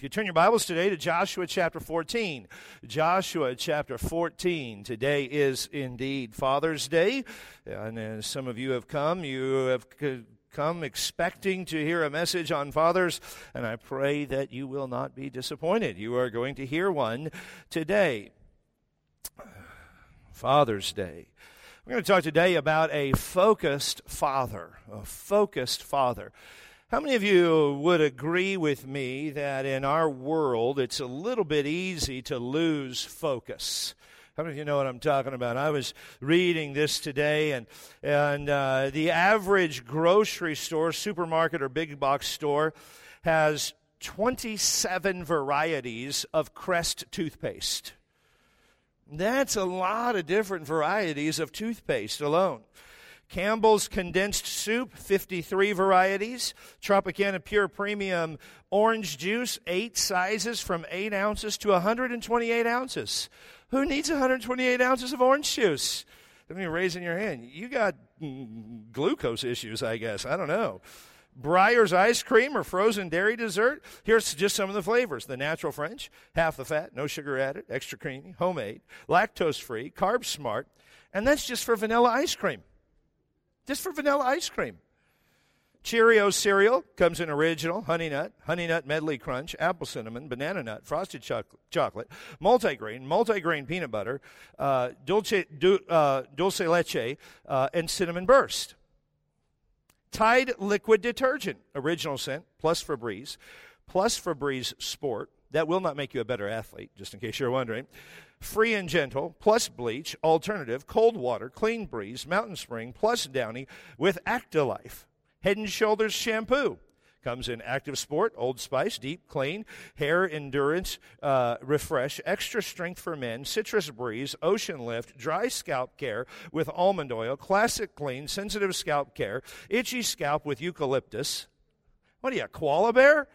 If you turn your Bibles today to Joshua chapter 14. Joshua chapter 14. Today is indeed Father's Day. And as some of you have come expecting to hear a message on fathers, and I pray that you will not be disappointed. You are going to hear one today. Father's Day. We're going to talk today about a focused father. A focused father. How many of you would agree with me that in our world it's a little bit easy to lose focus? How many of you know what I'm talking about? I was reading this today, and the average grocery store, supermarket, or big box store has 27 varieties of Crest toothpaste. That's a lot of different varieties of toothpaste alone. Campbell's condensed soup, 53 varieties. Tropicana Pure Premium orange juice, 8 sizes from 8 ounces to 128 ounces. Who needs 128 ounces of orange juice? I mean, raising your hand. You got glucose issues, I guess. I don't know. Breyer's ice cream or frozen dairy dessert. Here's just some of the flavors. The natural French, half the fat, no sugar added, extra creamy, homemade, lactose-free, carb smart. And that's just for vanilla ice cream. Just for vanilla ice cream. Cheerios cereal comes in original, honey nut medley crunch, apple cinnamon, banana nut, frosted chocolate, multigrain peanut butter, dulce leche, and cinnamon burst. Tide liquid detergent, original scent, plus Febreze Sport. That will not make you a better athlete, just in case you're wondering. Free and Gentle, plus bleach, alternative, cold water, clean breeze, Mountain Spring, plus Downy with Actalife. Head and Shoulders shampoo. Comes in Active Sport, Old Spice, Deep Clean, Hair Endurance, Refresh, Extra Strength for Men, Citrus Breeze, Ocean Lift, Dry Scalp Care with Almond Oil, Classic Clean, Sensitive Scalp Care, Itchy Scalp with Eucalyptus. What are you, a koala bear?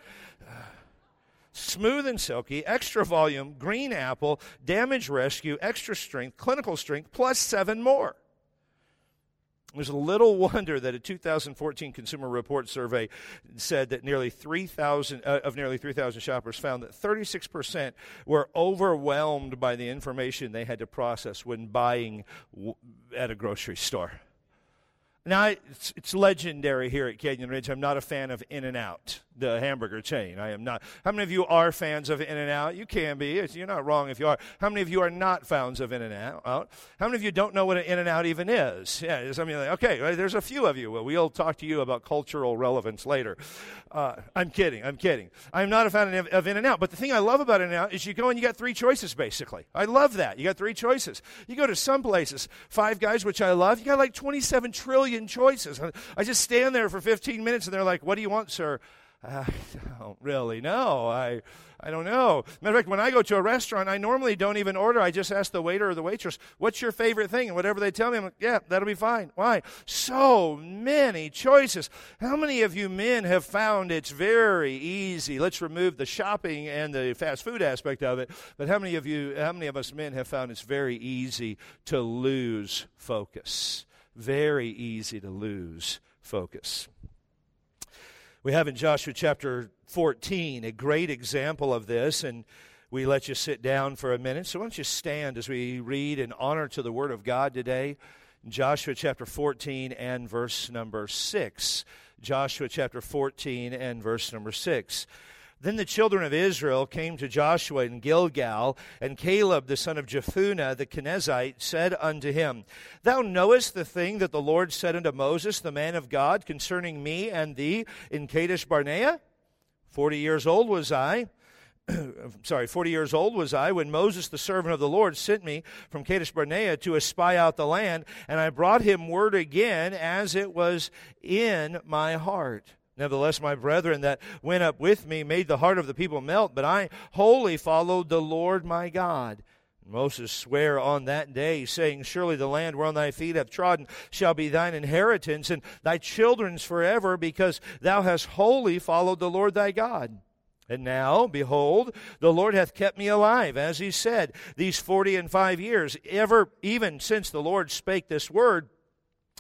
Smooth and Silky, Extra Volume, Green Apple, Damage Rescue, Extra Strength, Clinical Strength, plus 7 more. There's little wonder that a 2014 Consumer Report survey said that nearly 3,000 shoppers found that 36% were overwhelmed by the information they had to process when buying at a grocery store. Now, it's legendary here at Canyon Ridge. I'm not a fan of In-N-Out, the hamburger chain. I am not. How many of you are fans of In-N-Out? You can be. You're not wrong if you are. How many of you are not fans of In-N-Out? How many of you don't know what an In-N-Out even is? Yeah, some of you are like, okay, there's a few of you. Well, we'll talk to you about cultural relevance later. I'm kidding. I'm not a fan of In-N-Out. But the thing I love about In-N-Out is you go and you got 3 choices, basically. I love that. You got 3 choices. You go to some places, Five Guys, which I love, you got like 27 trillion choices. I just stand there for 15 minutes and they're like, what do you want, sir? I don't really know. I don't know. Matter of fact, when I go to a restaurant, I normally don't even order. I just ask the waiter or the waitress, what's your favorite thing? And whatever they tell me, I'm like, yeah, that'll be fine. Why? So many choices. How many of you men have found it's very easy? Let's remove the shopping and the fast food aspect of it. But how many of us men have found it's very easy to lose focus? Very easy to lose focus. We have in Joshua chapter 14 a great example of this, and we let you sit down for a minute. So why don't you stand as we read in honor to the Word of God today. Joshua chapter 14 and verse number 6. Joshua chapter 14 and verse number 6. Then the children of Israel came to Joshua in Gilgal, and Caleb the son of Jephunneh the Kenizzite said unto him, Thou knowest the thing that the Lord said unto Moses, the man of God, concerning me and thee in Kadesh Barnea? 40 years old was I when Moses, the servant of the Lord, sent me from Kadesh Barnea to espy out the land, and I brought him word again as it was in my heart. Nevertheless, my brethren that went up with me made the heart of the people melt, but I wholly followed the Lord my God. Moses sware on that day, saying, Surely the land whereon thy feet have trodden shall be thine inheritance, and thy children's forever, because thou hast wholly followed the Lord thy God. And now, behold, the Lord hath kept me alive, as he said, these 40 and 5 years, even since the Lord spake this word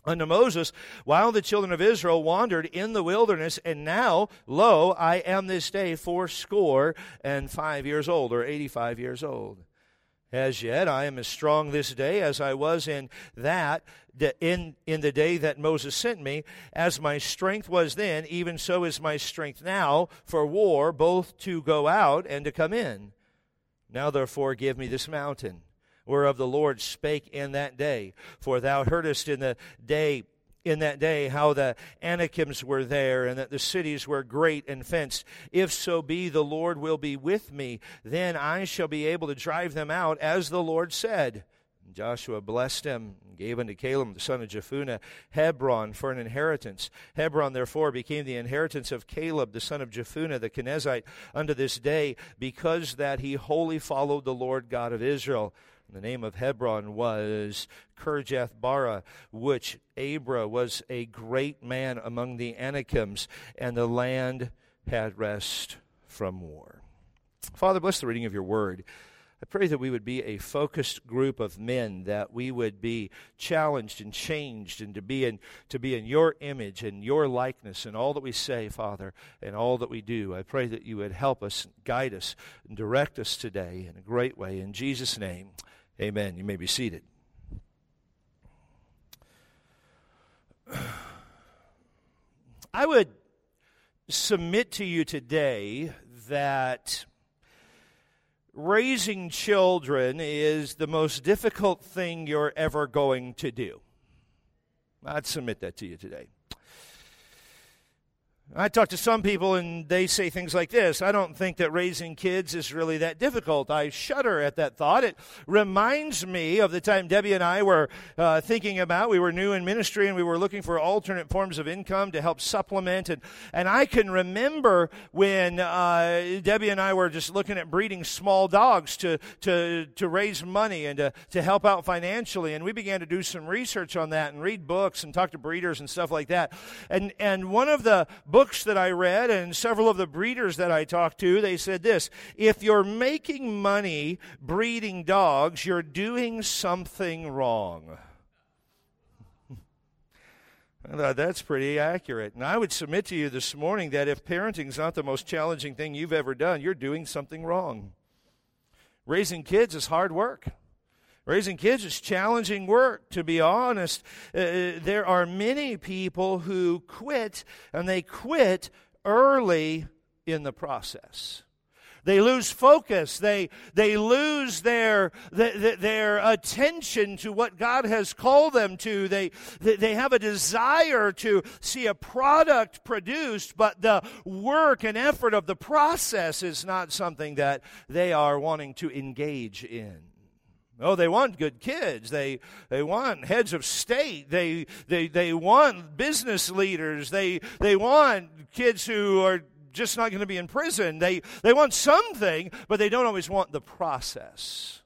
unto Moses while the children of Israel wandered in the wilderness. And now, lo, I am this day 85 years old, or 85 years old. As yet I am as strong this day as I was in the day that Moses sent me. As my strength was then, even so is my strength now for war, both to go out and to come in. Now therefore give me this mountain, whereof the Lord spake in that day. For thou heardest in that day how the Anakims were there, and that the cities were great and fenced. If so be the Lord will be with me, then I shall be able to drive them out, as the Lord said. And Joshua blessed him, and gave unto Caleb the son of Jephunneh Hebron for an inheritance. Hebron therefore became the inheritance of Caleb the son of Jephunneh the Kenizzite unto this day, because that he wholly followed the Lord God of Israel. The name of Hebron was Kirjath-Bara, which Abra was a great man among the Anakims, and the land had rest from war. Father, bless the reading of your word. I pray that we would be a focused group of men, that we would be challenged and changed, and to be in your image and your likeness in all that we say, Father, and all that we do. I pray that you would help us, guide us, and direct us today in a great way. In Jesus' name, amen. You may be seated. I would submit to you today that raising children is the most difficult thing you're ever going to do. I'd submit that to you today. I talk to some people and they say things like this: I don't think that raising kids is really that difficult. I shudder at that thought. It reminds me of the time Debbie and I were thinking about, we were new in ministry and we were looking for alternate forms of income to help supplement. And I can remember when Debbie and I were just looking at breeding small dogs to raise money and to help out financially. And we began to do some research on that and read books and talk to breeders and stuff like that. And one of the books that I read and several of the breeders that I talked to, they said this: if you're making money breeding dogs, you're doing something wrong. I thought that's pretty accurate. And I would submit to you this morning that if parenting's not the most challenging thing you've ever done, you're doing something wrong. Raising kids is hard work. Raising kids is challenging work, to be honest. There are many people who quit, and they quit early in the process. They lose focus. They lose their attention to what God has called them to. They have a desire to see a product produced, but the work and effort of the process is not something that they are wanting to engage in. Oh, they want good kids. They want heads of state. They want business leaders. They want kids who are just not going to be in prison. They want something, but they don't always want the process.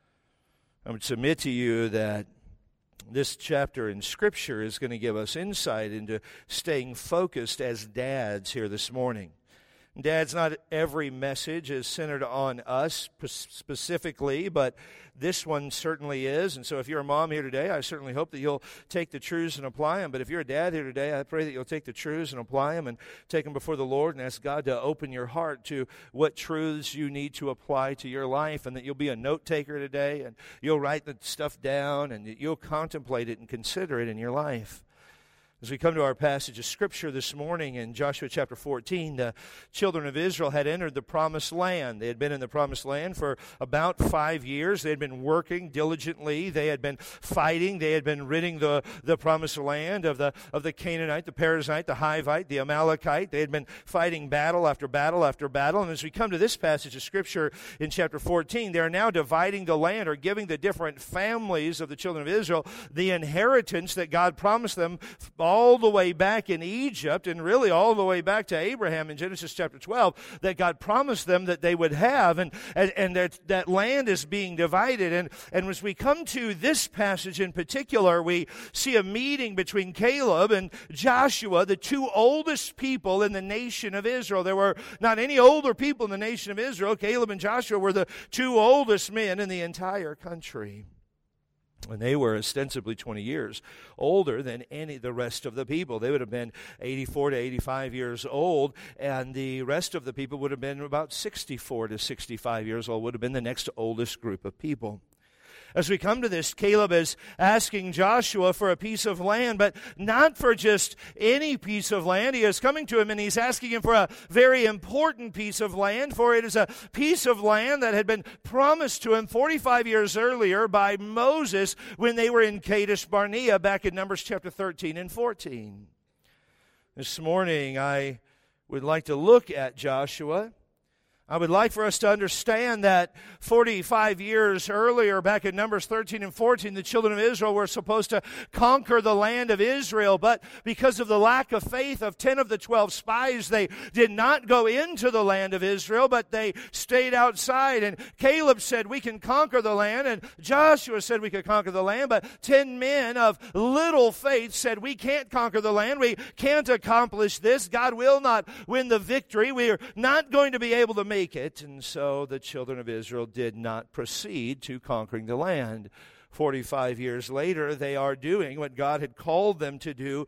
I would submit to you that this chapter in Scripture is going to give us insight into staying focused as dads here this morning. Dads, not every message is centered on us specifically, but this one certainly is. And so if you're a mom here today, I certainly hope that you'll take the truths and apply them. But if you're a dad here today, I pray that you'll take the truths and apply them and take them before the Lord and ask God to open your heart to what truths you need to apply to your life, and that you'll be a note taker today and you'll write the stuff down and you'll contemplate it and consider it in your life. As we come to our passage of Scripture this morning in Joshua chapter 14, the children of Israel had entered the Promised Land. They had been in the Promised Land for about 5 years. They had been working diligently. They had been fighting. They had been ridding the Promised Land of the Canaanite, the Perizzite, the Hivite, the Amalekite. They had been fighting battle after battle after battle. And as we come to this passage of Scripture in chapter 14, they are now dividing the land, or giving the different families of the children of Israel the inheritance that God promised them all the way back in Egypt, and really all the way back to Abraham in Genesis chapter 12, that God promised them that they would have, and that land is being divided. And as we come to this passage in particular, we see a meeting between Caleb and Joshua, the two oldest people in the nation of Israel. There were not any older people in the nation of Israel. Caleb and Joshua were the two oldest men in the entire country. And they were ostensibly 20 years older than the rest of the people. They would have been 84 to 85 years old, and the rest of the people would have been about 64 to 65 years old, would have been the next oldest group of people. As we come to this, Caleb is asking Joshua for a piece of land, but not for just any piece of land. He is coming to him and he's asking him for a very important piece of land, for it is a piece of land that had been promised to him 45 years earlier by Moses when they were in Kadesh Barnea back in Numbers chapter 13 and 14. This morning, I would like to look at Joshua. I would like for us to understand that 45 years earlier, back in Numbers 13 and 14, the children of Israel were supposed to conquer the land of Israel, but because of the lack of faith of 10 of the 12 spies, they did not go into the land of Israel, but they stayed outside. And Caleb said, we can conquer the land, and Joshua said we could conquer the land, but 10 men of little faith said, we can't conquer the land, we can't accomplish this, God will not win the victory, we are not going to be able to make it. And so the children of Israel did not proceed to conquering the land. 45 years later, they are doing what God had called them to do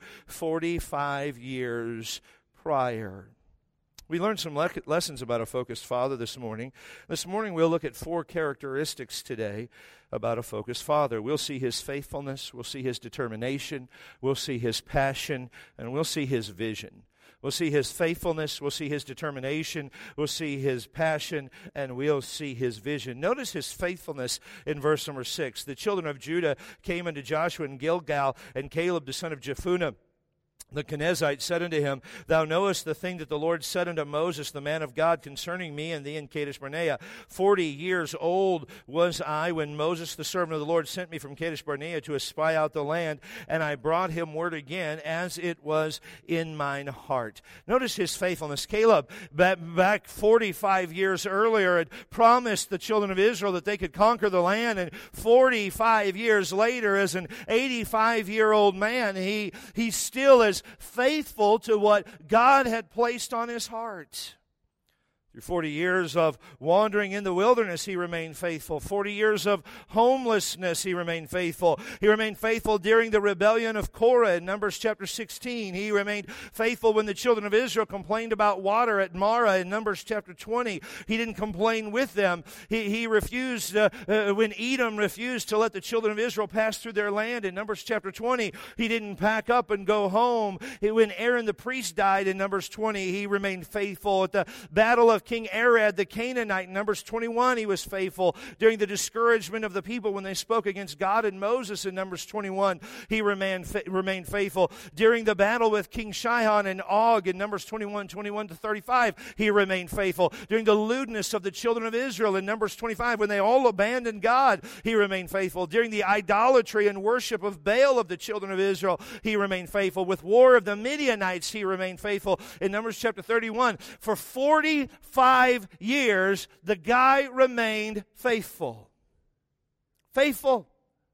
45 years prior. We learned some lessons about a focused father this morning. This morning we'll look at 4 characteristics today about a focused father. We'll see his faithfulness, we'll see his determination, we'll see his passion, and we'll see his vision. We'll see his faithfulness, we'll see his determination, we'll see his passion, and we'll see his vision. Notice his faithfulness in verse number 6. The children of Judah came unto Joshua in Gilgal, and Caleb the son of Jephunneh the Kenizzite said unto him, Thou knowest the thing that the Lord said unto Moses, the man of God, concerning me and thee in Kadesh Barnea. 40 years old was I when Moses, the servant of the Lord, sent me from Kadesh Barnea to espy out the land, and I brought him word again, as it was in mine heart. Notice his faithfulness. Caleb, back 45 years earlier, had promised the children of Israel that they could conquer the land, and 45 years later, as an 85-year-old man, he still is faithful to what God had placed on his heart. Through 40 years of wandering in the wilderness, he remained faithful. 40 years of homelessness, he remained faithful. He remained faithful during the rebellion of Korah in Numbers chapter 16. He remained faithful when the children of Israel complained about water at Marah in Numbers chapter 20. He didn't complain with them. He refused, when Edom refused to let the children of Israel pass through their land in Numbers chapter 20, he didn't pack up and go home. When Aaron the priest died in Numbers 20, he remained faithful. At the battle of King Arad the Canaanite in Numbers 21, he was faithful. During the discouragement of the people when they spoke against God and Moses in Numbers 21, he remained faithful. During the battle with King Sihon and Og in Numbers 21 to 35, he remained faithful. During the lewdness of the children of Israel in Numbers 25, when they all abandoned God, he remained faithful. During the idolatry and worship of Baal of the children of Israel, he remained faithful. With war of the Midianites, he remained faithful. In Numbers chapter 31, for 45 years, the guy remained faithful. Faithful.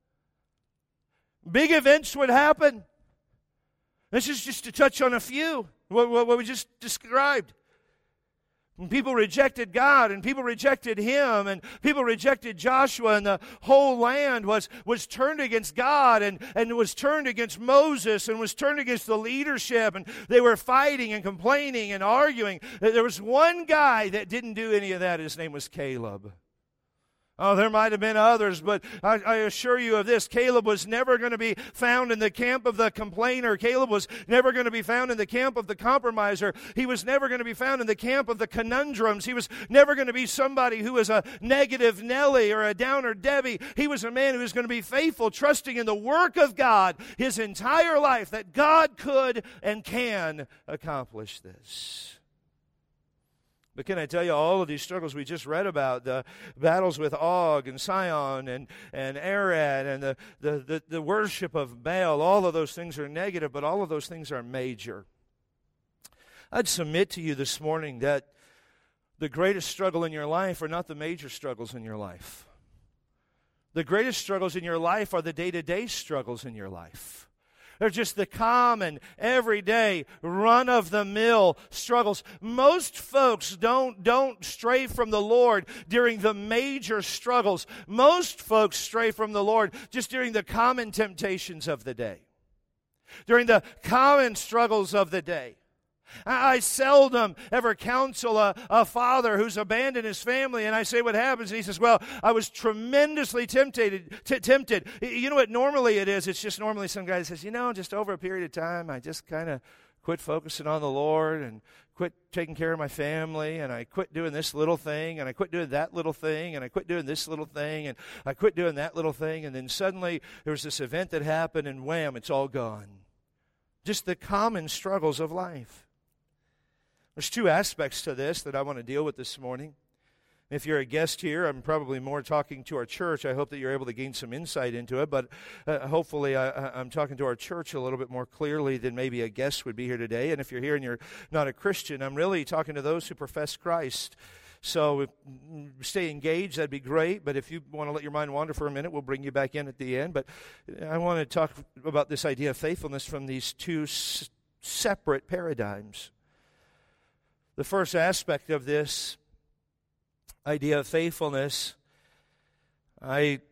Big events would happen. This is just to touch on a few, what we just described. When people rejected God, and people rejected him, and people rejected Joshua, and the whole land was turned against God, and was turned against Moses, and was turned against the leadership, and they were fighting and complaining and arguing. There was one guy that didn't do any of that. His name was Caleb. Oh, there might have been others, but I assure you of this. Caleb was never going to be found in the camp of the complainer. Caleb was never going to be found in the camp of the compromiser. He was never going to be found in the camp of the conundrums. He was never going to be somebody who was a negative Nelly or a downer Debbie. He was a man who was going to be faithful, trusting in the work of God his entire life, that God could and can accomplish this. But can I tell you, all of these struggles we just read about, the battles with Og and Sihon and Arad and the worship of Baal, all of those things are negative, but all of those things are major. I'd submit to you this morning that the greatest struggle in your life are not the major struggles in your life. The greatest struggles in your life are the day-to-day struggles in your life. They're just the common, everyday, run-of-the-mill struggles. Most folks don't stray from the Lord during the major struggles. Most folks stray from the Lord just during the common temptations of the day, during the common struggles of the day. I seldom ever counsel a father who's abandoned his family, and I say, what happens? And he says, well, I was tremendously tempted. You know what normally it is? It's just normally some guy says, just over a period of time, I just kind of quit focusing on the Lord and quit taking care of my family, and I quit doing this little thing, and I quit doing that little thing, and I quit doing this little thing, and I quit doing that little thing, and then suddenly there was this event that happened, and wham, it's all gone. Just the common struggles of life. There's two aspects to this that I want to deal with this morning. If you're a guest here, I'm probably more talking to our church. I hope that you're able to gain some insight into it, but hopefully I'm talking to our church a little bit more clearly than maybe a guest would be here today. And if you're here and you're not a Christian, I'm really talking to those who profess Christ. So stay engaged, that'd be great. But if you want to let your mind wander for a minute, we'll bring you back in at the end. But I want to talk about this idea of faithfulness from these two separate paradigms. The first aspect of this idea of faithfulness, I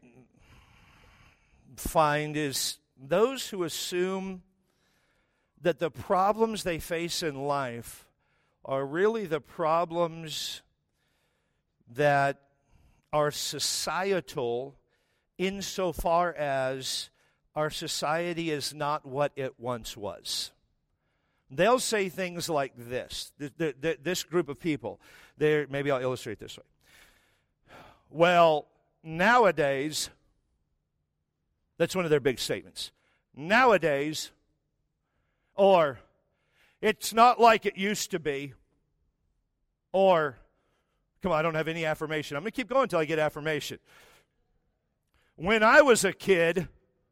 find, is those who assume that the problems they face in life are really the problems that are societal insofar as our society is not what it once was. They'll say things like this, this group of people. Maybe I'll illustrate this way. Well, nowadays, that's one of their big statements. Nowadays, or it's not like it used to be, or, come on, I don't have any affirmation. I'm going to keep going until I get affirmation. When I was a kid,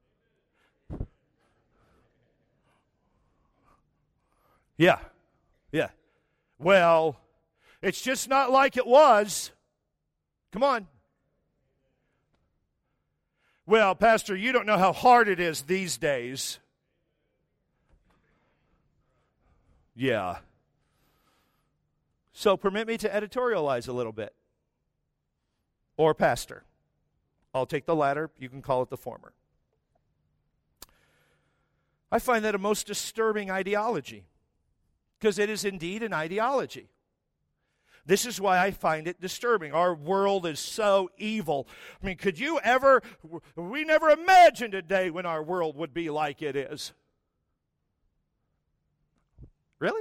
Yeah. Well, it's just not like it was. Come on. Well, Pastor, you don't know how hard it is these days. Yeah. So permit me to editorialize a little bit. Or pastor. I'll take the latter. You can call it the former. I find that a most disturbing ideology. Because it is indeed an ideology. This is why I find it disturbing. Our world is so evil. I mean, we never imagined a day when our world would be like it is. Really?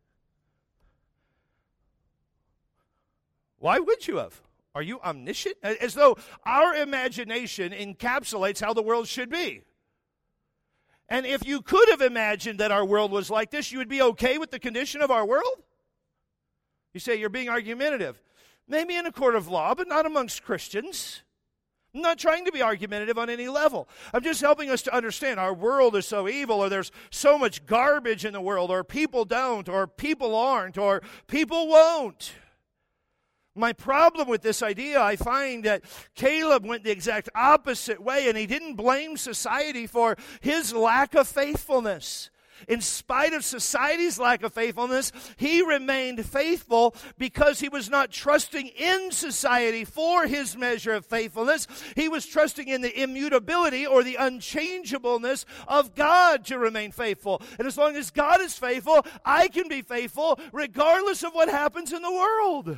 Why would you have? Are you omniscient? As though our imagination encapsulates how the world should be. And if you could have imagined that our world was like this, you would be okay with the condition of our world? You say you're being argumentative. Maybe in a court of law, but not amongst Christians. I'm not trying to be argumentative on any level. I'm just helping us to understand our world is so evil, or there's so much garbage in the world, or people don't, or people aren't, or people won't. My problem with this idea, I find that Caleb went the exact opposite way, and he didn't blame society for his lack of faithfulness. In spite of society's lack of faithfulness, he remained faithful because he was not trusting in society for his measure of faithfulness. He was trusting in the immutability or the unchangeableness of God to remain faithful. And as long as God is faithful, I can be faithful regardless of what happens in the world.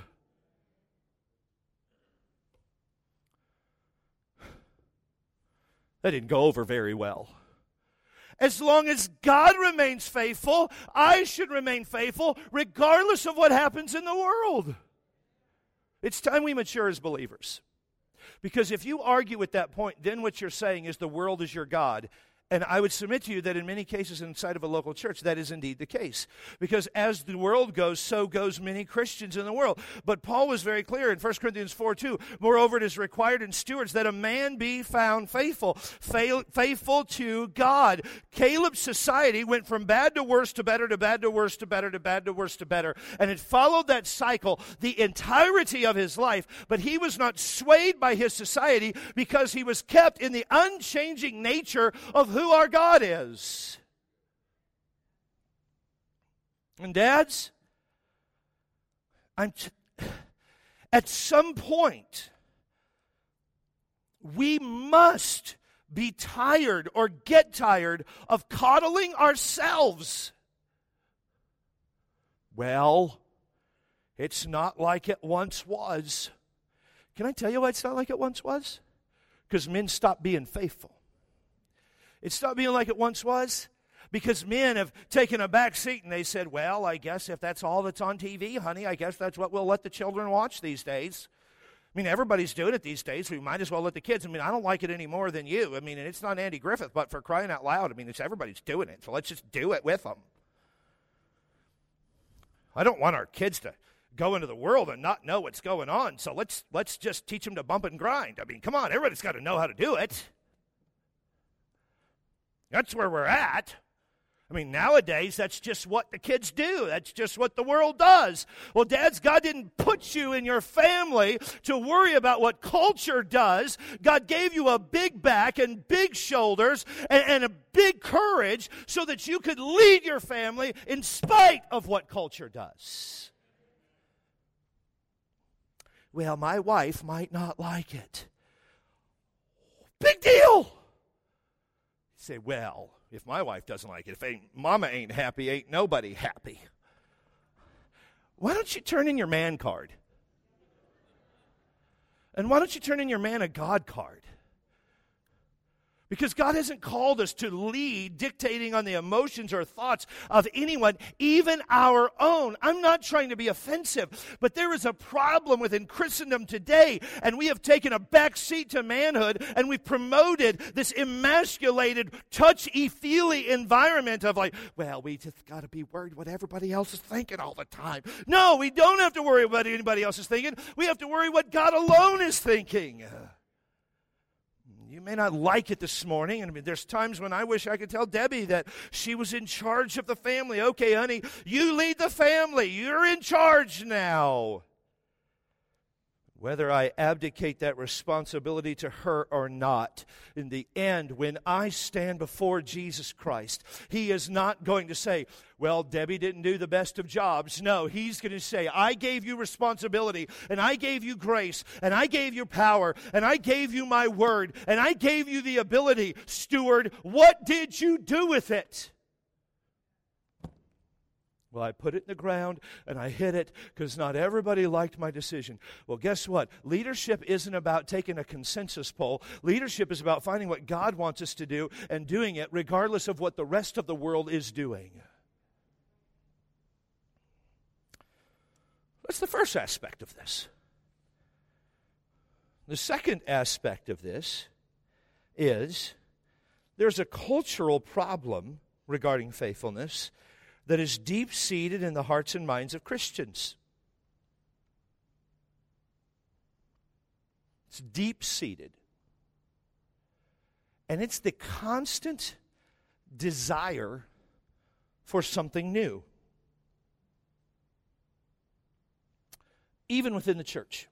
That didn't go over very well. As long as God remains faithful, I should remain faithful regardless of what happens in the world. It's time we mature as believers. Because if you argue at that point, then what you're saying is the world is your God. And I would submit to you that in many cases inside of a local church, that is indeed the case. Because as the world goes, so goes many Christians in the world. But Paul was very clear in 1 Corinthians 4:2, moreover, it is required in stewards that a man be found faithful to God. Caleb's society went from bad to worse to better to bad to worse to better to bad to worse to better. And it followed that cycle the entirety of his life. But he was not swayed by his society because he was kept in the unchanging nature of who our God is. And dads, at some point, we must be tired or get tired of coddling ourselves. Well, it's not like it once was. Can I tell you why it's not like it once was? Because men stopped being faithful. It stopped being like it once was because men have taken a back seat and they said, well, I guess if that's all that's on TV, honey, I guess that's what we'll let the children watch these days. I mean, everybody's doing it these days. We might as well let the kids. I mean, I don't like it any more than you. I mean, and it's not Andy Griffith, but for crying out loud, I mean, everybody's doing it. So let's just do it with them. I don't want our kids to go into the world and not know what's going on. So let's just teach them to bump and grind. I mean, come on, everybody's got to know how to do it. That's where we're at. I mean, nowadays, that's just what the kids do. That's just what the world does. Well, dads, God didn't put you in your family to worry about what culture does. God gave you a big back and big shoulders and a big courage so that you could lead your family in spite of what culture does. Well, my wife might not like it. Big deal. You say, well, if my wife doesn't like it, if mama ain't happy, ain't nobody happy. Why don't you turn in your man card? And why don't you turn in your man of God card? Because God hasn't called us to lead dictating on the emotions or thoughts of anyone, even our own. I'm not trying to be offensive, but there is a problem within Christendom today, and we have taken a back seat to manhood, and we've promoted this emasculated, touchy-feely environment of like, well, we just got to be worried what everybody else is thinking all the time. No, we don't have to worry what anybody else is thinking. We have to worry what God alone is thinking. You may not like it this morning. I mean, there's times when I wish I could tell Debbie that she was in charge of the family. Okay, honey, you lead the family. You're in charge now. Whether I abdicate that responsibility to her or not, in the end, when I stand before Jesus Christ, He is not going to say, well, Debbie didn't do the best of jobs. No, He's going to say, I gave you responsibility, and I gave you grace, and I gave you power, and I gave you my word, and I gave you the ability. Steward, what did you do with it? Well, I put it in the ground and I hid it because not everybody liked my decision. Well, guess what? Leadership isn't about taking a consensus poll. Leadership is about finding what God wants us to do and doing it regardless of what the rest of the world is doing. That's the first aspect of this. The second aspect of this is there's a cultural problem regarding faithfulness that is deep-seated in the hearts and minds of Christians. It's deep-seated. And it's the constant desire for something new. Even within the church.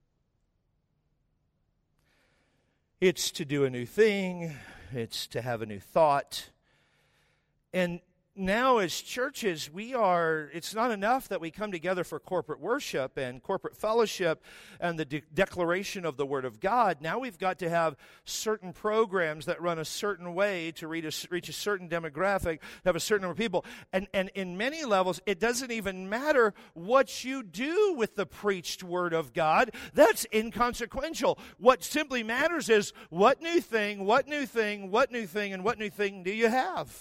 It's to do a new thing. It's to have a new thought. And now as churches, it's not enough that we come together for corporate worship and corporate fellowship and the declaration of the Word of God. Now we've got to have certain programs that run a certain way to reach a certain demographic, have a certain number of people. And in many levels, it doesn't even matter what you do with the preached Word of God. That's inconsequential. What simply matters is what new thing, what new thing, what new thing, and what new thing do you have?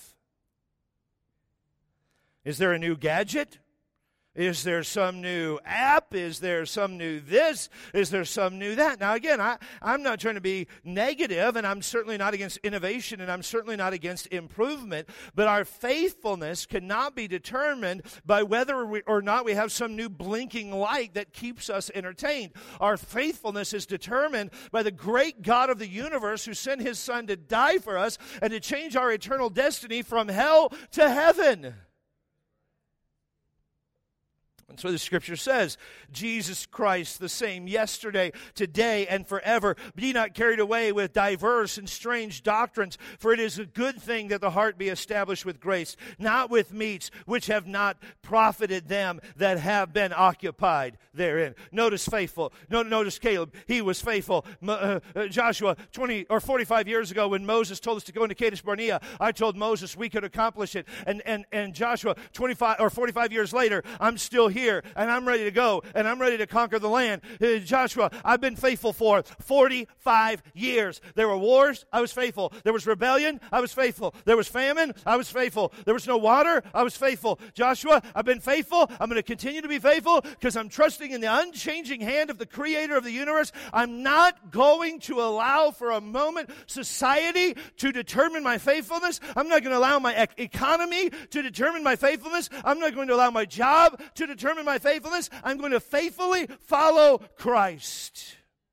Is there a new gadget? Is there some new app? Is there some new this? Is there some new that? Now, again, I'm not trying to be negative, and I'm certainly not against innovation, and I'm certainly not against improvement, but our faithfulness cannot be determined by whether or not we have some new blinking light that keeps us entertained. Our faithfulness is determined by the great God of the universe who sent His Son to die for us and to change our eternal destiny from hell to heaven. And so the Scripture says, Jesus Christ, the same yesterday, today, and forever. Be not carried away with diverse and strange doctrines, for it is a good thing that the heart be established with grace, not with meats which have not profited them that have been occupied therein. Notice faithful. Notice Caleb. He was faithful. Joshua, 20 or 45 years ago, when Moses told us to go into Kadesh Barnea, I told Moses we could accomplish it. And Joshua, 25 or 45 years later, I'm still here, and I'm ready to go, and I'm ready to conquer the land. Joshua, I've been faithful for 45 years. There were wars, I was faithful. There was rebellion, I was faithful. There was famine, I was faithful. There was no water, I was faithful. Joshua, I've been faithful. I'm going to continue to be faithful because I'm trusting in the unchanging hand of the Creator of the universe. I'm not going to allow for a moment society to determine my faithfulness. I'm not going to allow my economy to determine my faithfulness. I'm not going to allow my job to determine my faithfulness. I'm going to faithfully follow Christ.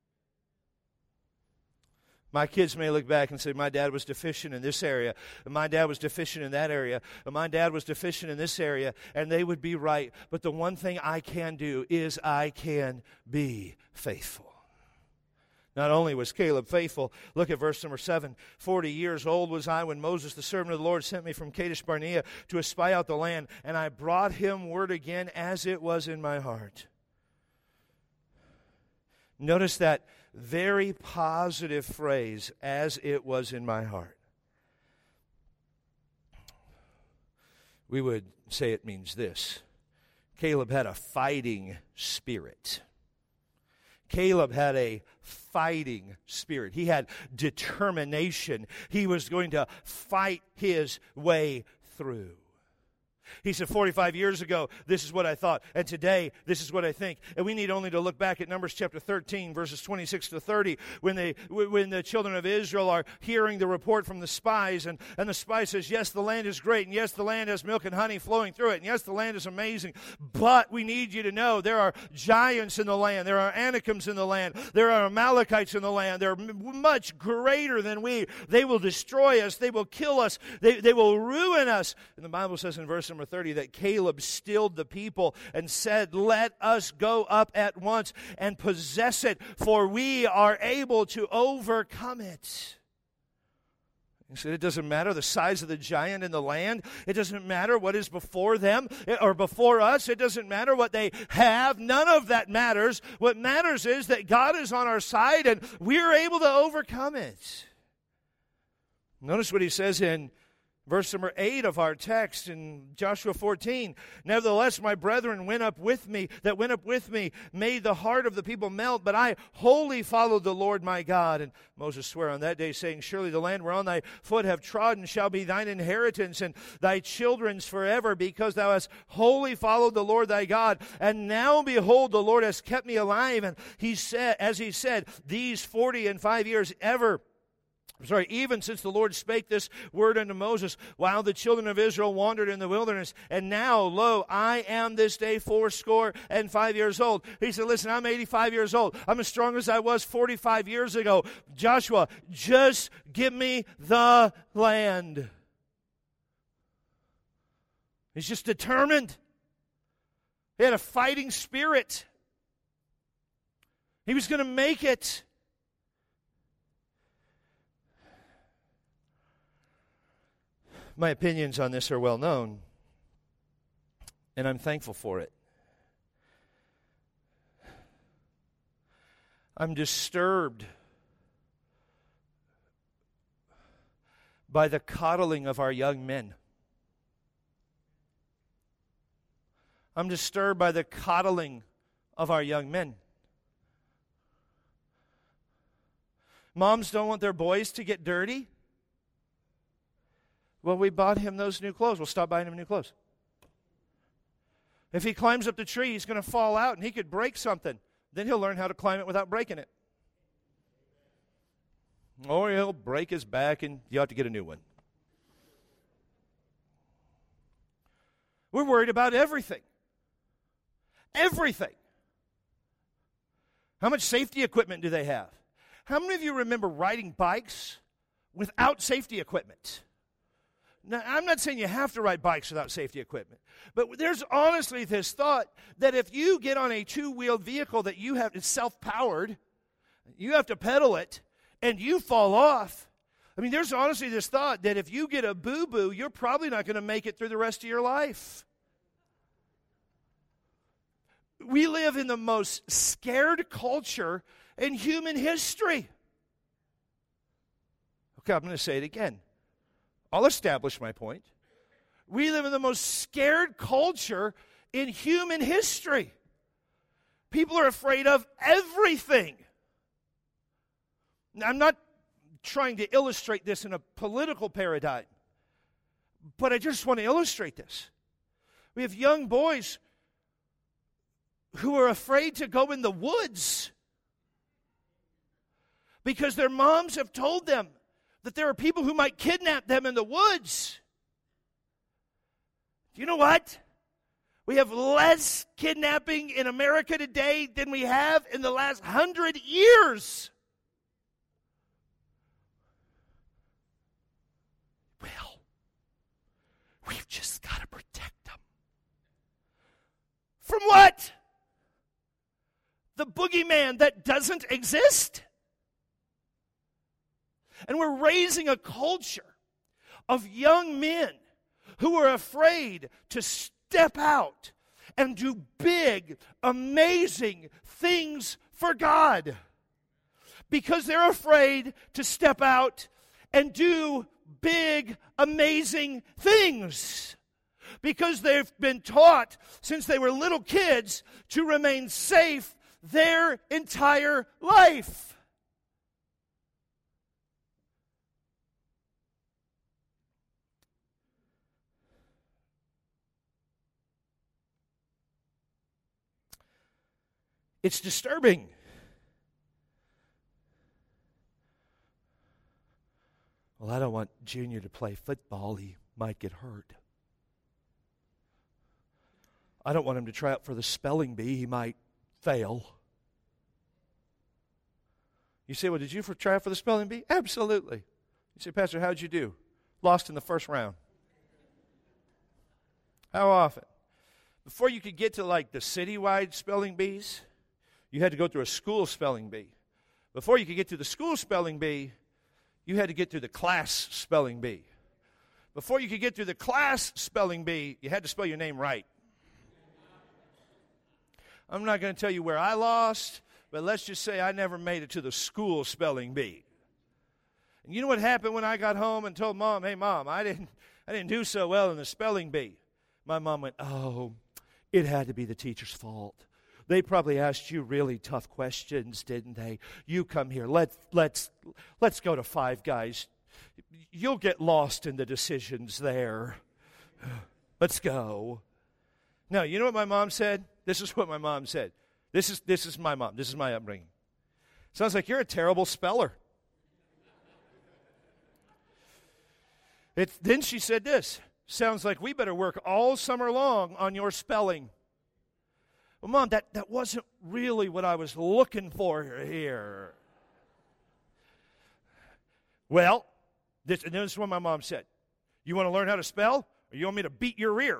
My kids may look back and say, my dad was deficient in this area, and my dad was deficient in that area, and my dad was deficient in this area, and they would be right. But the one thing I can do is I can be faithful. Not only was Caleb faithful, look at verse number 7. 40 years old was I when Moses, the servant of the Lord, sent me from Kadesh Barnea to espy out the land, and I brought him word again as it was in my heart. Notice that very positive phrase, as it was in my heart. We would say it means this. Caleb had a fighting spirit. Caleb had a fighting spirit. He had determination. He was going to fight his way through. He said, 45 years ago, this is what I thought. And today, this is what I think. And we need only to look back at Numbers chapter 13, verses 26 to 30, when the children of Israel are hearing the report from the spies. And the spy says, yes, the land is great. And yes, the land has milk and honey flowing through it. And yes, the land is amazing. But we need you to know there are giants in the land. There are Anakims in the land. There are Amalekites in the land. They're much greater than we. They will destroy us. They will kill us. They will ruin us. And the Bible says in verse number 30 that Caleb stilled the people and said, let us go up at once and possess it, for we are able to overcome it. He said, it doesn't matter the size of the giant in the land. It doesn't matter what is before them or before us. It doesn't matter what they have. None of that matters. What matters is that God is on our side and we're able to overcome it. Notice what he says in verse number 8 of our text in Joshua 14. Nevertheless, my brethren went up with me, made the heart of the people melt, but I wholly followed the Lord my God. And Moses swore on that day, saying, surely the land whereon thy foot have trodden shall be thine inheritance and thy children's forever, because thou hast wholly followed the Lord thy God. And now behold, the Lord has kept me alive. And he said, as he said, these 45 years even since the Lord spake this word unto Moses, while the children of Israel wandered in the wilderness. And now, lo, I am this day 85 years old. He said, listen, I'm 85 years old. I'm as strong as I was 45 years ago. Joshua, just give me the land. He's just determined. He had a fighting spirit. He was going to make it. My opinions on this are well known, and I'm thankful for it. I'm disturbed by the coddling of our young men. I'm disturbed by the coddling of our young men. Moms don't want their boys to get dirty. Well, we bought him those new clothes. We'll stop buying him new clothes. If he climbs up the tree, he's going to fall out and he could break something. Then he'll learn how to climb it without breaking it. Or he'll break his back and you have to get a new one. We're worried about everything. Everything. How much safety equipment do they have? How many of you remember riding bikes without safety equipment? Now, I'm not saying you have to ride bikes without safety equipment, but there's honestly this thought that if you get on a two-wheeled vehicle that it's self-powered, you have to pedal it, and you fall off. I mean, there's honestly this thought that if you get a boo-boo, you're probably not going to make it through the rest of your life. We live in the most scared culture in human history. Okay, I'm going to say it again. I'll establish my point. We live in the most scared culture in human history. People are afraid of everything. Now, I'm not trying to illustrate this in a political paradigm, but I just want to illustrate this. We have young boys who are afraid to go in the woods because their moms have told them that there are people who might kidnap them in the woods. Do you know what? We have less kidnapping in America today than we have in the last 100 years. Well, we've just got to protect them. From what? The boogeyman that doesn't exist? And we're raising a culture of young men who are afraid to step out and do big, amazing things for God. Because they're afraid to step out and do big, amazing things. Because they've been taught since they were little kids to remain safe their entire life. It's disturbing. Well, I don't want Junior to play football. He might get hurt. I don't want him to try out for the spelling bee. He might fail. You say, well, did you try out for the spelling bee? Absolutely. You say, Pastor, how'd you do? Lost in the first round. How often? Before you could get to like the citywide spelling bees, you had to go through a school spelling bee. Before you could get to the school spelling bee, you had to get through the class spelling bee. Before you could get through the class spelling bee, you had to spell your name right. I'm not going to tell you where I lost, but let's just say I never made it to the school spelling bee. And you know what happened when I got home and told Mom, hey, Mom, I didn't do so well in the spelling bee. My mom went, oh, it had to be the teacher's fault. They probably asked you really tough questions, didn't they? You come here. Let's go to Five Guys. You'll get lost in the decisions there. Let's go. No, you know what my mom said? This is what my mom said. This is my mom. This is my upbringing. Sounds like you're a terrible speller. Then she said this. Sounds like we better work all summer long on your spelling. Well, Mom, that wasn't really what I was looking for here. Well, this is what my mom said. You want to learn how to spell, or you want me to beat your rear?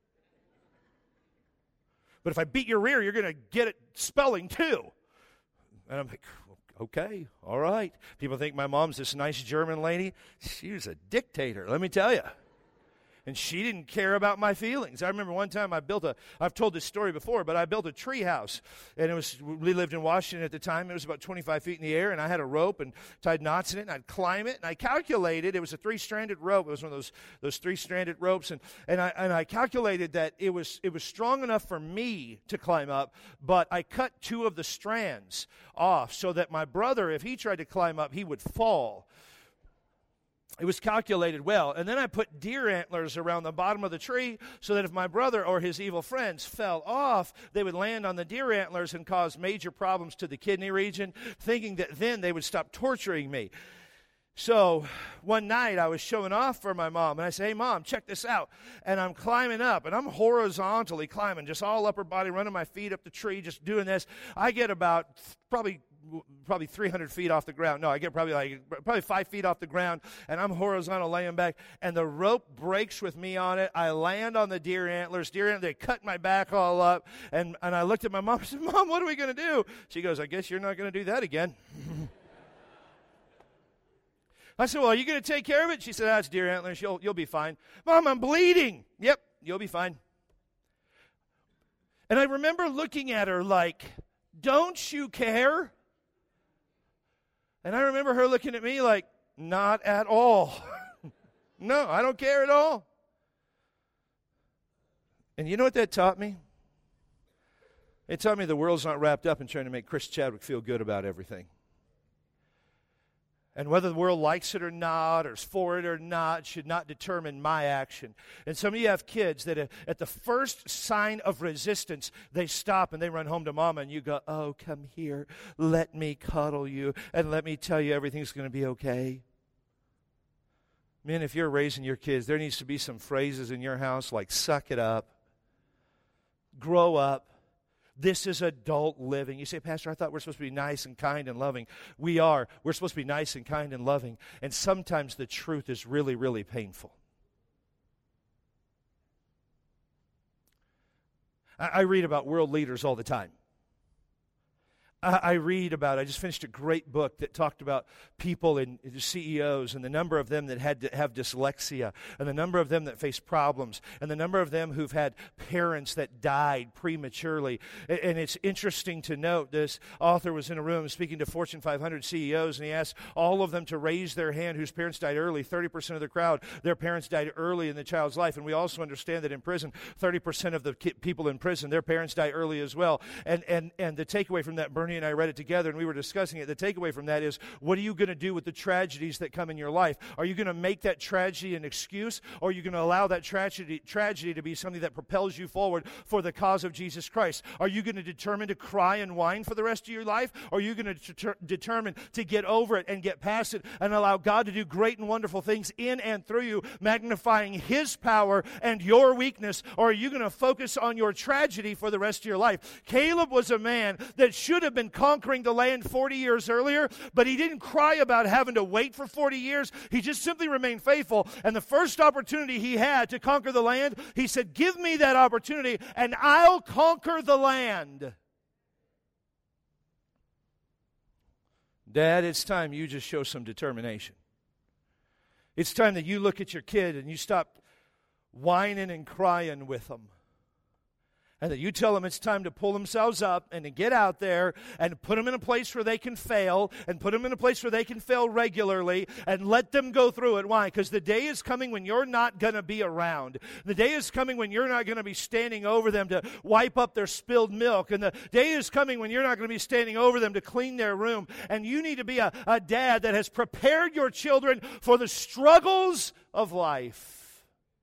But if I beat your rear, you're going to get it spelling too. And I'm like, okay, all right. People think my mom's this nice German lady. She was a dictator, let me tell you. And she didn't care about my feelings. I remember one time I've told this story before, but I built a tree house. And we lived in Washington at the time. It was about 25 feet in the air, and I had a rope and tied knots in it, and I'd climb it. And I calculated, it was a 3-stranded rope. It was one of those 3-stranded ropes. And I calculated that it was strong enough for me to climb up, but I cut 2 of the strands off so that my brother, if he tried to climb up, he would fall. It was calculated well. And then I put deer antlers around the bottom of the tree so that if my brother or his evil friends fell off, they would land on the deer antlers and cause major problems to the kidney region, thinking that then they would stop torturing me. So one night I was showing off for my mom, and I said, hey, Mom, check this out. And I'm climbing up, and I'm horizontally climbing, just all upper body, running my feet up the tree, just doing this. I get about probably probably 300 feet off the ground. No, I get probably 5 feet off the ground, and I'm horizontal laying back, and the rope breaks with me on it. I land on the deer antlers. They cut my back all up, and I looked at my mom and said, Mom, what are we going to do? She goes, I guess you're not going to do that again. I said, well, are you going to take care of it? She said, that's deer antlers. You'll be fine. Mom, I'm bleeding. Yep, you'll be fine. And I remember looking at her like, don't you care? And I remember her looking at me like, not at all. No, I don't care at all. And you know what that taught me? It taught me the world's not wrapped up in trying to make Chris Chadwick feel good about everything. And whether the world likes it or not, or is for it or not, should not determine my action. And some of you have kids that at the first sign of resistance, they stop and they run home to mama, and you go, oh, come here, let me cuddle you, and let me tell you everything's going to be okay. Men, if you're raising your kids, there needs to be some phrases in your house like, suck it up, grow up. This is adult living. You say, Pastor, I thought we're supposed to be nice and kind and loving. We are. We're supposed to be nice and kind and loving. And sometimes the truth is really, really painful. I read about world leaders all the time. I just finished a great book that talked about people and CEOs and the number of them that had to have dyslexia and the number of them that faced problems and the number of them who've had parents that died prematurely. And it's interesting to note, this author was in a room speaking to Fortune 500 CEOs, and he asked all of them to raise their hand whose parents died early. 30% of the crowd, their parents died early in the child's life. And we also understand that in prison, 30% of the people in prison, their parents die early as well. And the takeaway from that, Bernie and I read it together and we were discussing it. The takeaway from that is, what are you going to do with the tragedies that come in your life? Are you going to make that tragedy an excuse, or are you going to allow that tragedy to be something that propels you forward for the cause of Jesus Christ? Are you going to determine to cry and whine for the rest of your life, or are you going to determine to get over it and get past it and allow God to do great and wonderful things in and through you, magnifying His power and your weakness? Or are you going to focus on your tragedy for the rest of your life? Caleb was a man that should have been conquering the land 40 years earlier, but he didn't cry about having to wait for 40 years. He just simply remained faithful. And the first opportunity he had to conquer the land, he said, give me that opportunity and I'll conquer the land. Dad, it's time you just show some determination. It's time that you look at your kid and you stop whining and crying with them. And that you tell them it's time to pull themselves up and to get out there and put them in a place where they can fail, and put them in a place where they can fail regularly, and let them go through it. Why? Because the day is coming when you're not going to be around. The day is coming when you're not going to be standing over them to wipe up their spilled milk. And the day is coming when you're not going to be standing over them to clean their room. And you need to be a dad that has prepared your children for the struggles of life.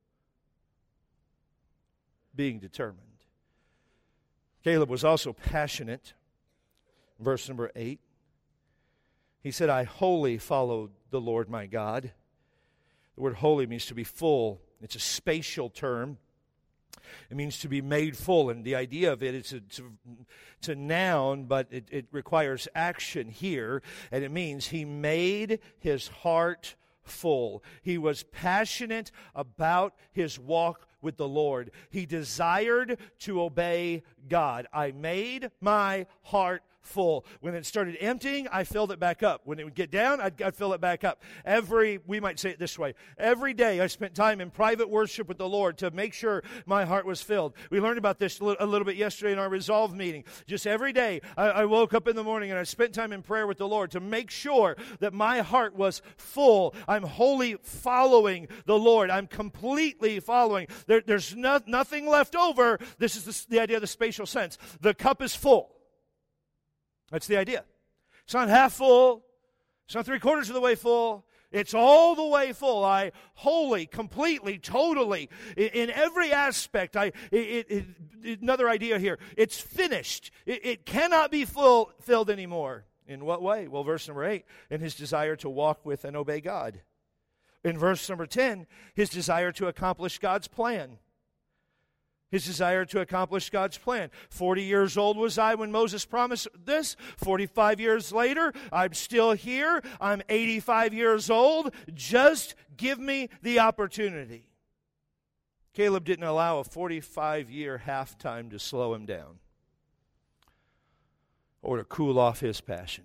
Being determined. Caleb was also passionate. Verse number 8. He said, I wholly followed the Lord my God. The word wholly means to be full. It's a spatial term. It means to be made full. And the idea of it is it's a noun, but it requires action here. And it means he made his heart full. He was passionate about his walk with the Lord. He desired to obey God. I made my heart full. When it started emptying, I filled it back up. When it would get down, I'd fill it back up. We might say it this way, every day I spent time in private worship with the Lord to make sure my heart was filled. We learned about this a little bit yesterday in our Resolve meeting. Just every day, I woke up in the morning and I spent time in prayer with the Lord to make sure that my heart was full. I'm wholly following the Lord. I'm completely following. There's nothing left over. This is the idea of the spatial sense. The cup is full. That's the idea. It's not half full. It's not 3/4 of the way full. It's all the way full. I wholly, completely, totally, in every aspect. Another idea here. It's finished. It cannot be filled anymore. In what way? Well, verse number 8, in his desire to walk with and obey God. In verse number 10, his desire to accomplish God's plan. His desire to accomplish God's plan. 40 years old was I when Moses promised this. 45 years later, I'm still here. I'm 85 years old. Just give me the opportunity. Caleb didn't allow a 45-year halftime to slow him down or to cool off his passion.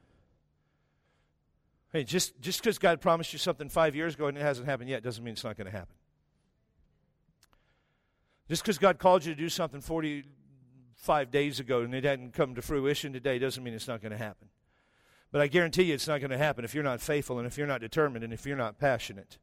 Hey, just because God promised you something 5 years ago and it hasn't happened yet doesn't mean it's not going to happen. Just because God called you to do something 45 days ago and it hadn't come to fruition today doesn't mean it's not going to happen. But I guarantee you it's not going to happen if you're not faithful and if you're not determined and if you're not passionate.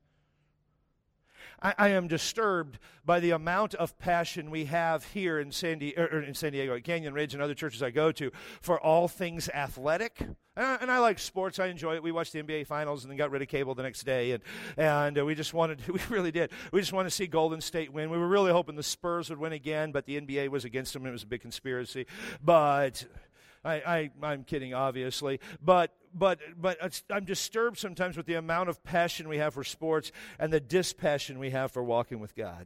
I am disturbed by the amount of passion we have here in San Diego, at Canyon Ridge and other churches I go to, for all things athletic. And I like sports. I enjoy it. We watched the NBA Finals and then got rid of cable the next day. And we really did. We just wanted to see Golden State win. We were really hoping the Spurs would win again, but the NBA was against them and it was a big conspiracy. But I'm kidding, obviously. But I'm disturbed sometimes with the amount of passion we have for sports and the dispassion we have for walking with God.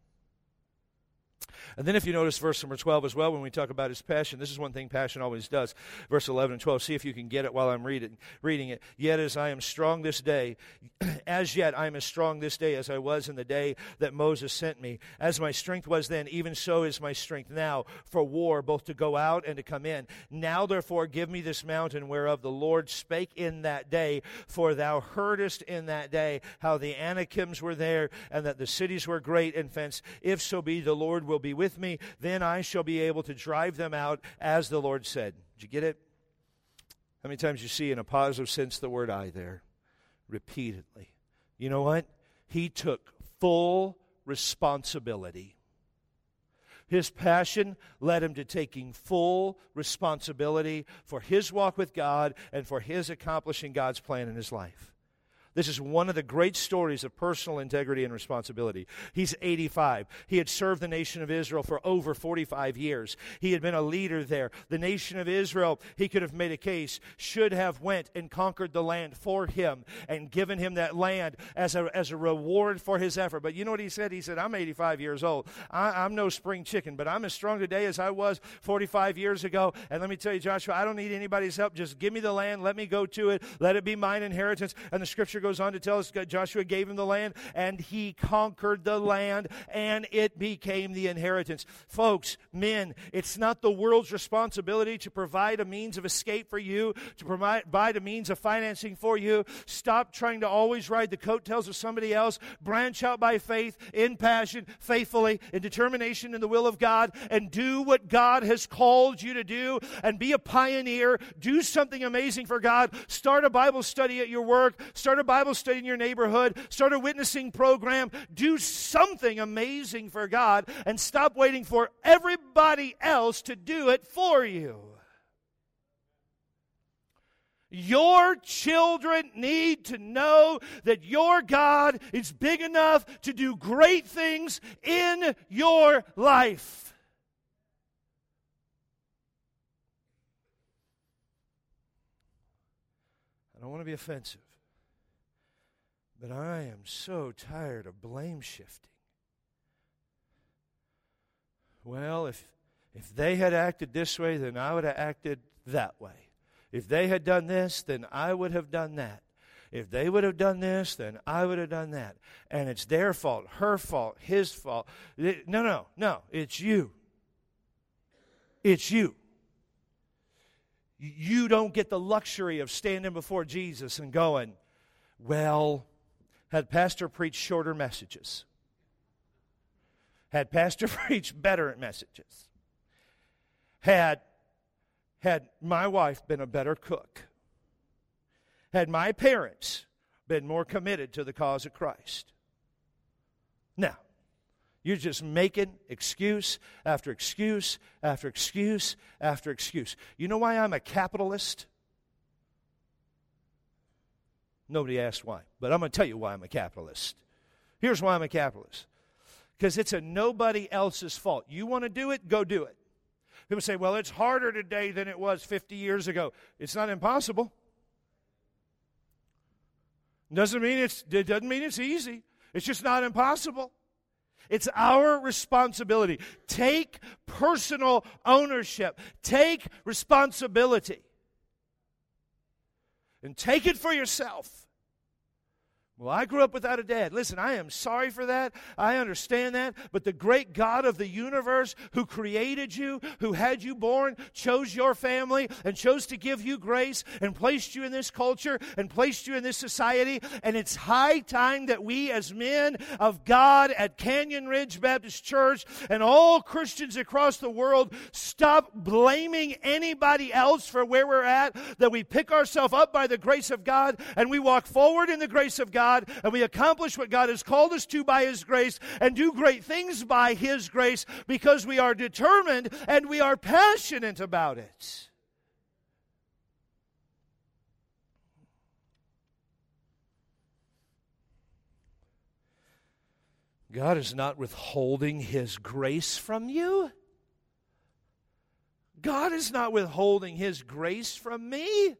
And then if you notice verse number 12 as well, when we talk about his passion, this is one thing passion always does. Verse 11 and 12, see if you can get it while I'm reading it. Yet as I am strong this day, as yet I am as strong this day as I was in the day that Moses sent me. As my strength was then, even so is my strength now for war, both to go out and to come in. Now therefore give me this mountain whereof the Lord spake in that day, for thou heardest in that day how the Anakims were there, and that the cities were great and fenced. If so be the Lord will be with me, then I shall be able to drive them out, as the Lord said. Did you get it? How many times you see in a positive sense the word I there? Repeatedly. You know what? He took full responsibility. His passion led him to taking full responsibility for his walk with God and for his accomplishing God's plan in his life. This is one of the great stories of personal integrity and responsibility. He's 85. He had served the nation of Israel for over 45 years. He had been a leader there. The nation of Israel, he could have made a case, should have went and conquered the land for him and given him that land as a reward for his effort. But you know what he said? He said, I'm 85 years old. I'm no spring chicken, but I'm as strong today as I was 45 years ago. And let me tell you, Joshua, I don't need anybody's help. Just give me the land. Let me go to it. Let it be mine inheritance. And the scripture goes on to tell us that Joshua gave him the land, and he conquered the land, and it became the inheritance. Folks, men, it's not the world's responsibility to provide a means of escape for you, to provide a means of financing for you. Stop trying to always ride the coattails of somebody else. Branch out by faith, in passion, faithfully, in determination in the will of God, and do what God has called you to do, and be a pioneer. Do something amazing for God. Start a Bible study at your work. Start a Bible study in your neighborhood. Start a witnessing program. Do something amazing for God, and stop waiting for everybody else to do it for you. Your children need to know that your God is big enough to do great things in your life. I don't want to be offensive, but I am so tired of blame shifting. Well, if they had acted this way, then I would have acted that way. If they had done this, then I would have done that. If they would have done this, then I would have done that. And it's their fault, her fault, his fault. No, it's you. It's you. You don't get the luxury of standing before Jesus and going, well, had Pastor preached shorter messages? Had Pastor preached better messages? Had my wife been a better cook? Had my parents been more committed to the cause of Christ? No. You're just making excuse after excuse after excuse after excuse. You know why I'm a capitalist? Nobody asked why, but I'm going to tell you why I'm a capitalist. Here's why I'm a capitalist. Because it's a nobody else's fault. You want to do it, go do it. People say, well, it's harder today than it was 50 years ago. It's not impossible. It doesn't mean it's easy. It's just not impossible. It's our responsibility. Take personal ownership. Take responsibility. And take it for yourself. Well, I grew up without a dad. Listen, I am sorry for that. I understand that. But the great God of the universe who created you, who had you born, chose your family and chose to give you grace and placed you in this culture and placed you in this society. And it's high time that we as men of God at Canyon Ridge Baptist Church and all Christians across the world stop blaming anybody else for where we're at, that we pick ourselves up by the grace of God and we walk forward in the grace of God. And we accomplish what God has called us to by His grace and do great things by His grace because we are determined and we are passionate about it. God is not withholding His grace from you. God is not withholding His grace from me.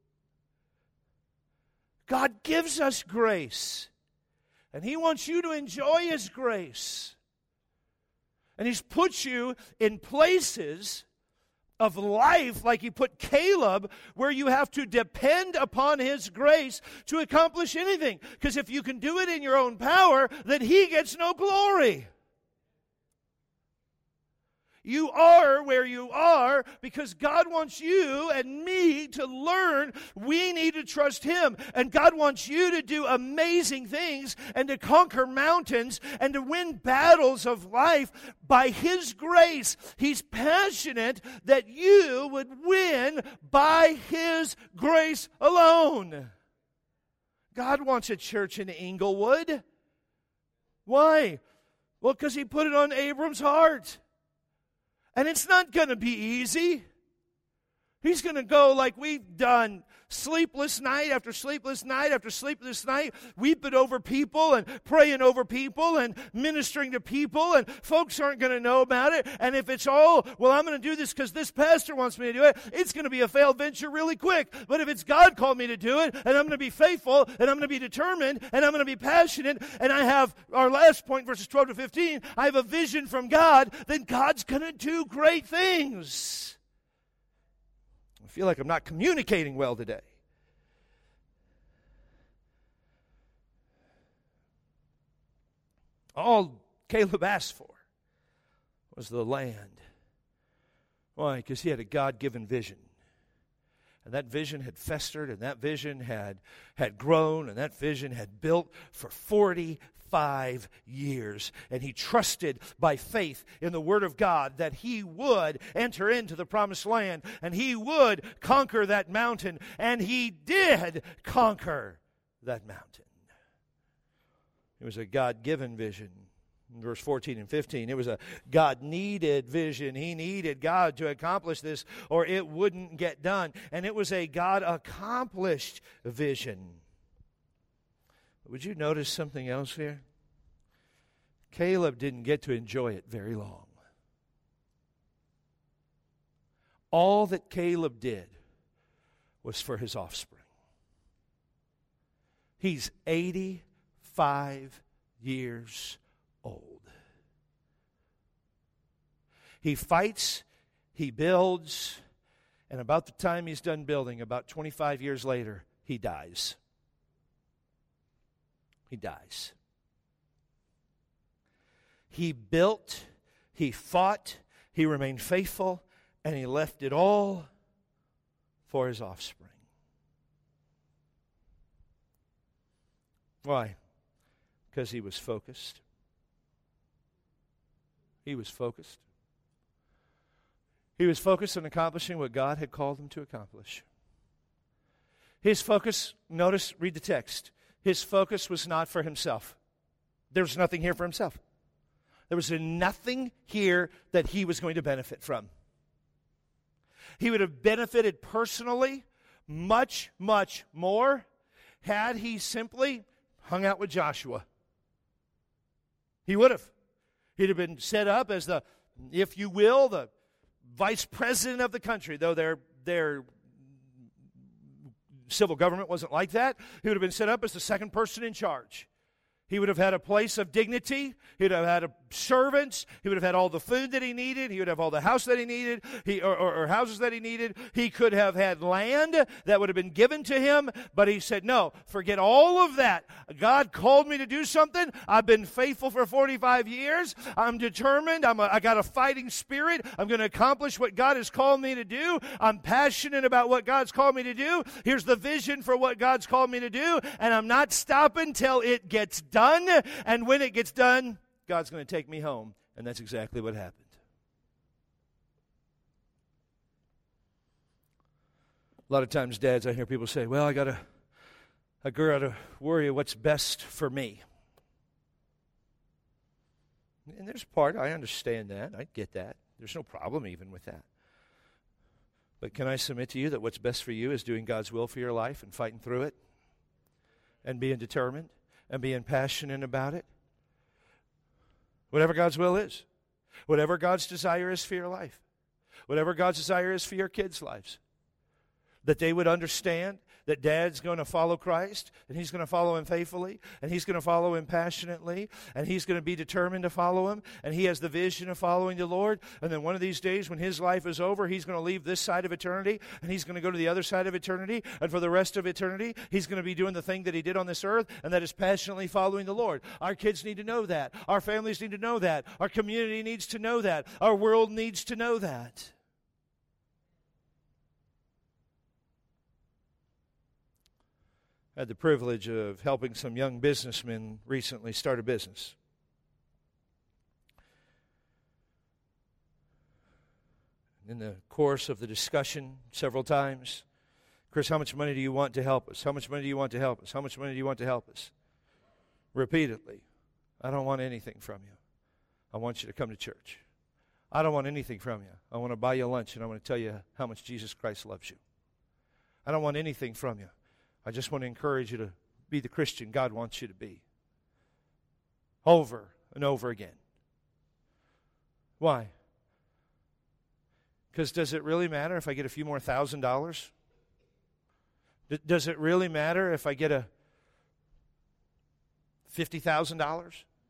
God gives us grace, and He wants you to enjoy His grace. And He's put you in places of life, like He put Caleb, where you have to depend upon His grace to accomplish anything. Because if you can do it in your own power, then He gets no glory. You are where you are because God wants you and me to learn we need to trust Him. And God wants you to do amazing things and to conquer mountains and to win battles of life by His grace. He's passionate that you would win by His grace alone. God wants a church in Englewood. Why? Well, because He put it on Abram's heart. And it's not going to be easy. He's going to go like we've done, sleepless night after sleepless night after sleepless night, weeping over people and praying over people and ministering to people, and folks aren't going to know about it. And if it's all, well, I'm going to do this because this pastor wants me to do it, it's going to be a failed venture really quick. But if it's God called me to do it, and I'm going to be faithful, and I'm going to be determined, and I'm going to be passionate, and I have, our last point, verses 12 to 15, I have a vision from God, then God's going to do great things. I feel like I'm not communicating well today. All Caleb asked for was the land. Why? Because he had a God-given vision. And that vision had festered, and that vision had grown, and that vision had built for 45 years. And he trusted by faith in the Word of God that he would enter into the promised land, and he would conquer that mountain. And he did conquer that mountain. It was a God-given vision. In verse 14 and 15, it was a God-needed vision. He needed God to accomplish this, or it wouldn't get done. And it was a God-accomplished vision. Would you notice something else here? Caleb didn't get to enjoy it very long. All that Caleb did was for his offspring. He's 85 years old. He fights, he builds, and about the time he's done building, about 25 years later, he dies. He dies. He built, he fought, he remained faithful, and he left it all for his offspring. Why? Because he was focused. He was focused. He was focused on accomplishing what God had called him to accomplish. His focus, notice, read the text. His focus was not for himself. There was nothing here for himself. There was nothing here that he was going to benefit from. He would have benefited personally much, much more had he simply hung out with Joshua. He would have. He'd have been set up as the, if you will, the vice president of the country, though their civil government wasn't like that. He would have been set up as the second person in charge. He would have had a place of dignity. He would have had servants. He would have had all the food that he needed. He would have all the house that he needed, or houses that he needed. He could have had land that would have been given to him, but he said, no, forget all of that. God called me to do something. I've been faithful for 45 years. I'm determined. I got a fighting spirit. I'm going to accomplish what God has called me to do. I'm passionate about what God's called me to do. Here's the vision for what God's called me to do, and I'm not stopping till it gets done. And when it gets done, God's going to take me home. And that's exactly what happened. A lot of times, dads, I hear people say, well, I got to worry what's best for me. And there's part, I understand that. I get that. There's no problem even with that. But can I submit to you that what's best for you is doing God's will for your life and fighting through it and being determined and being passionate about it? Whatever God's will is. Whatever God's desire is for your life. Whatever God's desire is for your kids' lives. That they would understand that Dad's going to follow Christ, and he's going to follow him faithfully, and he's going to follow him passionately, and he's going to be determined to follow him, and he has the vision of following the Lord. And then one of these days when his life is over, he's going to leave this side of eternity, and he's going to go to the other side of eternity, and for the rest of eternity, he's going to be doing the thing that he did on this earth, and that is passionately following the Lord. Our kids need to know that. Our families need to know that. Our community needs to know that. Our world needs to know that. I had the privilege of helping some young businessmen recently start a business. In the course of the discussion several times, Chris, how much money do you want to help us? How much money do you want to help us? How much money do you want to help us? Repeatedly, I don't want anything from you. I want you to come to church. I don't want anything from you. I want to buy you lunch, and I want to tell you how much Jesus Christ loves you. I don't want anything from you. I just want to encourage you to be the Christian God wants you to be. Over and over again. Why? Because does it really matter if I get a few more $1,000? Does it really matter if I get a $50,000?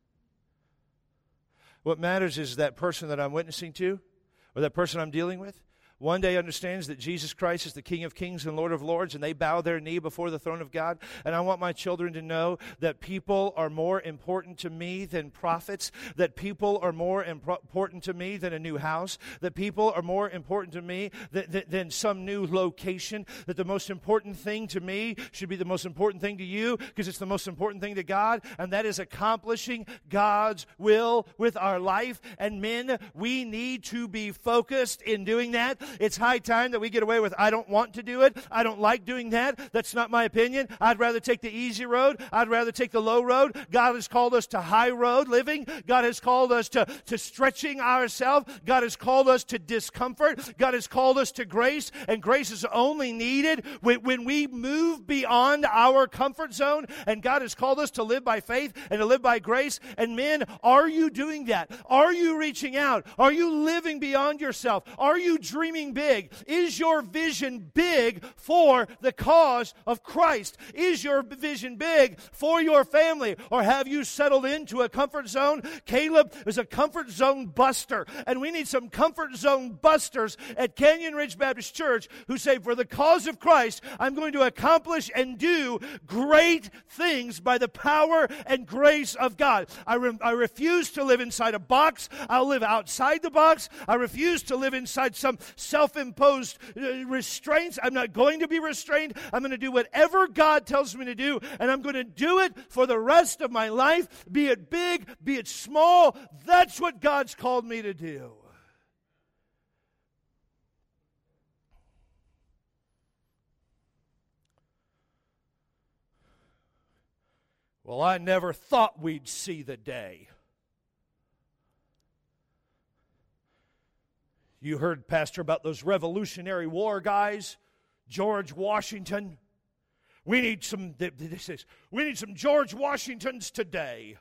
What matters is that person that I'm witnessing to, or that person I'm dealing with, one day understands that Jesus Christ is the King of Kings and Lord of Lords, and they bow their knee before the throne of God. And I want my children to know that people are more important to me than profits, that people are more important to me than a new house, that people are more important to me than some new location, that the most important thing to me should be the most important thing to you, because it's the most important thing to God, and that is accomplishing God's will with our life. And men, we need to be focused in doing that. It's high time that we get away with, I don't want to do it. I don't like doing that. That's not my opinion. I'd rather take the easy road. I'd rather take the low road. God has called us to high road living. God has called us to stretching ourselves. God has called us to discomfort. God has called us to grace. And grace is only needed when we move beyond our comfort zone. And God has called us to live by faith and to live by grace. And men, are you doing that? Are you reaching out? Are you living beyond yourself? Are you dreaming big? Is your vision big for the cause of Christ? Is your vision big for your family? Or have you settled into a comfort zone? Caleb is a comfort zone buster, and we need some comfort zone busters at Canyon Ridge Baptist Church who say, for the cause of Christ, I'm going to accomplish and do great things by the power and grace of God. I refuse to live inside a box. I'll live outside the box. I refuse to live inside some self-imposed restraints. I'm not going to be restrained. I'm going to do whatever God tells me to do, and I'm going to do it for the rest of my life, be it big, be it small. That's what God's called me to do. Well, I never thought we'd see the day. You heard, Pastor, about those Revolutionary War guys, George Washington. We need some George Washingtons today.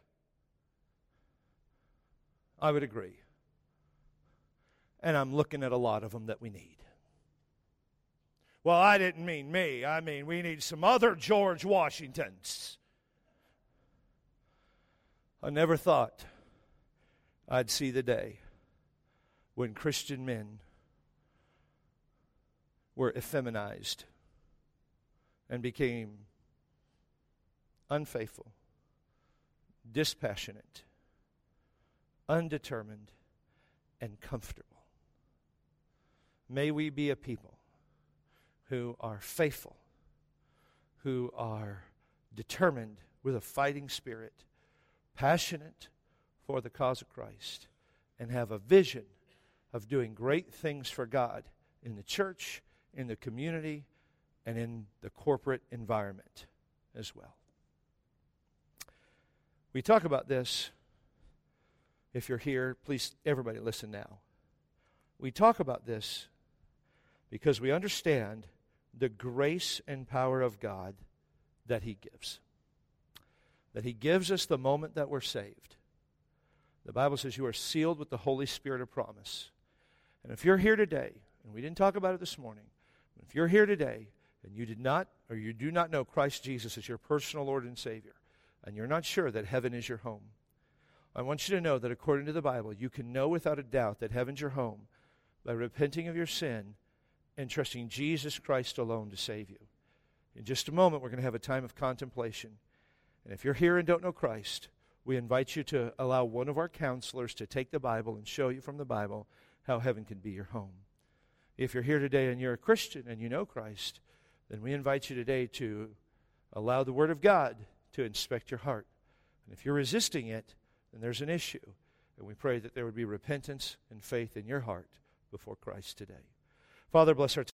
I would agree. And I'm looking at a lot of them that we need. Well, I didn't mean me. I mean, we need some other George Washingtons. I never thought I'd see the day when Christian men were effeminized and became unfaithful, dispassionate, undetermined, and comfortable. May we be a people who are faithful, who are determined with a fighting spirit, passionate for the cause of Christ, and have a vision of doing great things for God in the church, in the community, and in the corporate environment as well. We talk about this. If you're here, please, everybody listen now. We talk about this because we understand the grace and power of God that He gives. That He gives us the moment that we're saved. The Bible says you are sealed with the Holy Spirit of promise. And if you're here today, and we didn't talk about it this morning, but if you're here today and you did not, or you do not know Christ Jesus as your personal Lord and Savior, and you're not sure that heaven is your home, I want you to know that according to the Bible, you can know without a doubt that heaven's your home by repenting of your sin and trusting Jesus Christ alone to save you. In just a moment, we're going to have a time of contemplation. And if you're here and don't know Christ, we invite you to allow one of our counselors to take the Bible and show you from the Bible how heaven can be your home. If you're here today and you're a Christian and you know Christ, then we invite you today to allow the Word of God to inspect your heart. And if you're resisting it, then there's an issue. And we pray that there would be repentance and faith in your heart before Christ today. Father, bless our time.